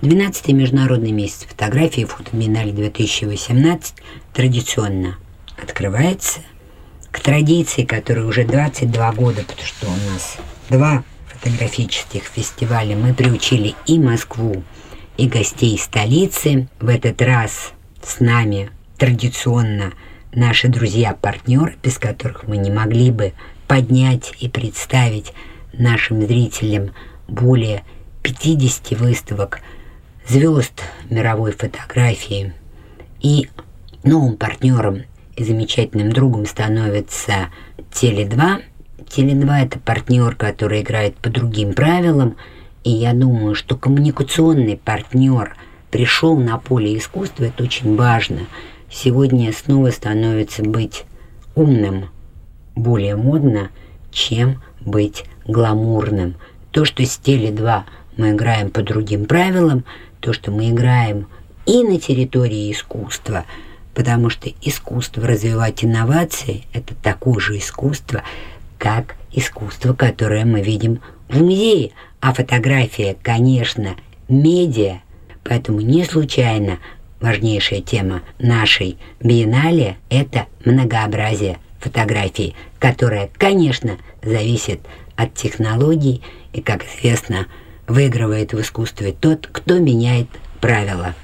12-й международный месяц фотографии фотобиеннале 2018 традиционно открывается. К традиции, которая уже 22 года, потому что у нас 2 фотографических фестиваля, мы приучили и Москву, и гостей столицы. В этот раз с нами традиционно наши друзья-партнеры, без которых мы не могли бы поднять и представить нашим зрителям более 50 выставок звезд мировой фотографии. И новым партнером и замечательным другом становится Теле2. Теле2 – это партнер, который играет по другим правилам, и я думаю, что коммуникационный партнер пришел на поле искусства, это очень важно. Сегодня снова становится быть умным более модно, чем быть гламурным. То, что с Теле2 мы играем по другим правилам, то, что мы играем и на территории искусства, потому что искусство развивать инновации – это такое же искусство, как искусство, которое мы видим в музее. А фотография, конечно, медиа, поэтому не случайно важнейшая тема нашей биеннале – это многообразие фотографии, которое, конечно, зависит от технологий и, как известно, выигрывает в искусстве тот, кто меняет правила.